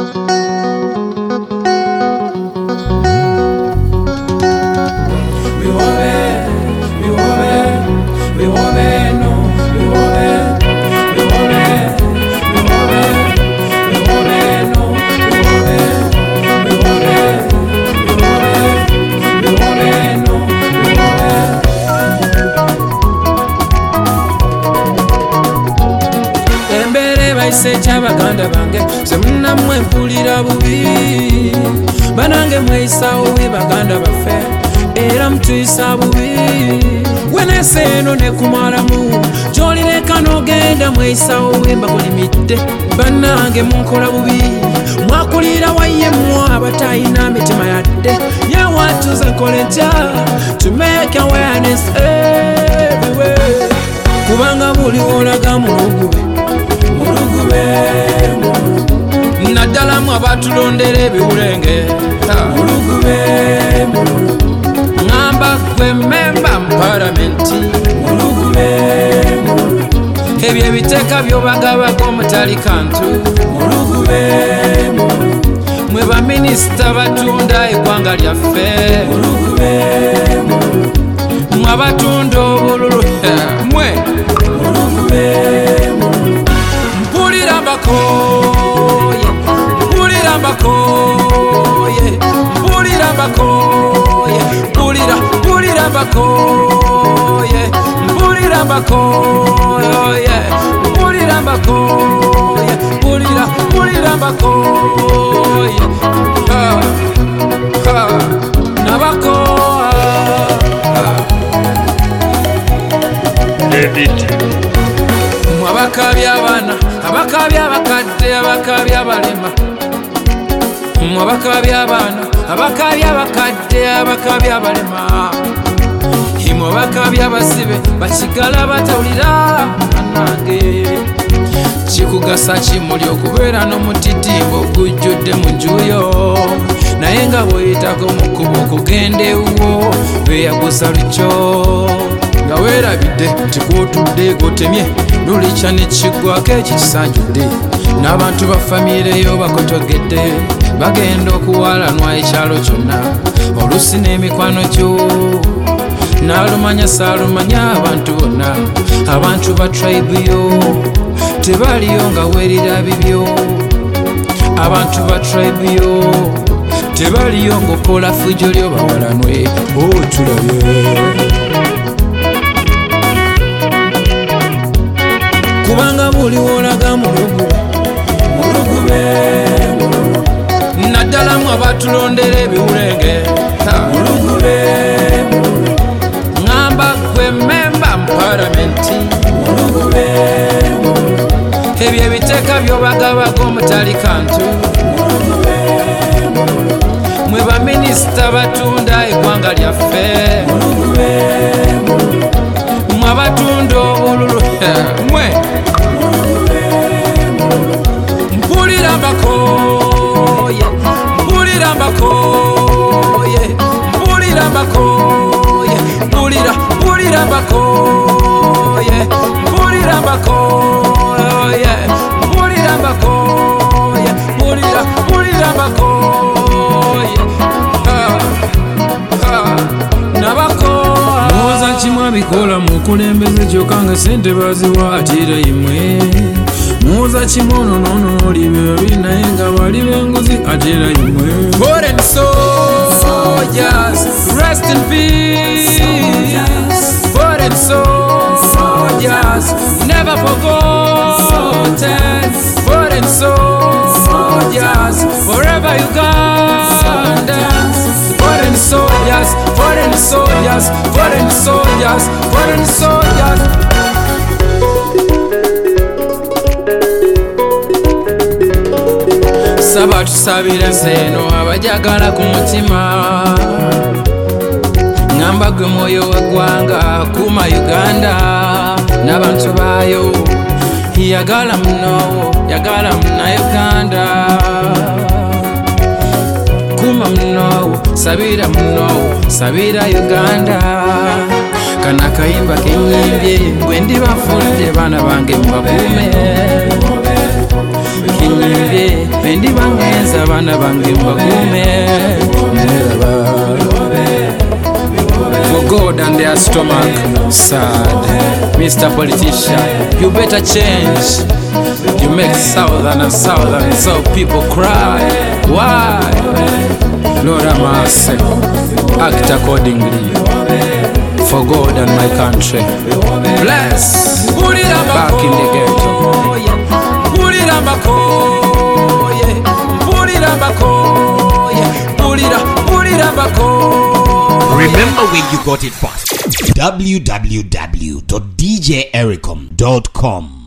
Secha baganda bange semuna mwe mpulira bubi banange mweisa owe baganda bafe era mtuisa bubi wenese eno ne kumalamu jolireka nogenda mweisa owe mbakolimidde banange munkola bubi mwakulira waye mwa abatayina mitima yadde yawatuza nkoleja to make awareness everywhere kubanga buli wolaga mulugube naddala mwe abatulondera ebiwulenge mulugube ngamba gwe memba mu palamenti mulugube ebyo ebiteeka byobagabako omutali kantu mulugube mwe baminisita batunda eggwanga lyaffe mulugube mwe abatunda obululu mwe mulugube mpulira mbakoye mpulira mbakoye mpulira mbakoye mpulira mpulira mbakoye mpulira mbakoye mpulira mbakoye mpulira mpulira mbakoye nabakoa abakabya abana abakabya abakadde abakabya abalema abakabya abana abakabya abakadde abakabya abalema imwe abakabya abasibe bakigala batawulira nange kikugasa kimuli okubeera n'omutitimbo ogujjudde mu njuyo naye nga bweyitako mu kkubo okugenda ewuwo beeyagusa lukyo nga weerabidde nti gwotudde gotemye lulica nekiggwako ekikisanjudde n'abantu ba famireyo bakotogedde bagenda okuwalanwa ekyalo kyonna olusi n'emikwano gyo naalumanya saalumanya abantu bonna abantu ba tribe yo tebaliyo nga weerira bibyo abantu ba tribe yo tebaliyo ng'okola fujo lyo bawalanwe otulaye kubanga buli wolaga mulugube naddala mwe abatulondera ebiwulenge mulugube ngamba gwe memba mu palamenti mulugube ebyo ebiteeka byobagabako omutali kantu mulugube mwe baminisita batunda eggwanga lyaffe mulugube mwe abatunda obululu mwe mpulira mbakoye mpulira mbakoye mpulira mbakoye mpulira mpulira mbakoye mpulira mbakoye mpulira mbakoye mpulira mpulira mbakoye nabakoa muwoza kimwe abikola mukulembeze kyokka nga sente baziwa atira imwe muwoza kimwe ononono libyo binaye nga bali benguzi atira imwe foreign soldiers rest in peace foreign soldiers never forgotten foreign soldiers forever Ugandans foreign soldiers foreign soldiers foreign soldiers foreign soldiers saba tusabira nseno abajagala ku mutima ngamba gwe mwoyo w'eggwanga kuma Uganda n'abantu baayo yagala muno Uganda kuma muno sabira Uganda kana kayimba kenyimbye bwe ndibafudde baana bange mubakuume kinyire bendi bangenza bana bange mbakume for God and their stomach sad. Mr. Politician, you better change. You make southern and south people cry. Why? Lord have mercy, act accordingly for God and my country. Bless. Back in the ghetto. Remember where you got it first. www.djericom.com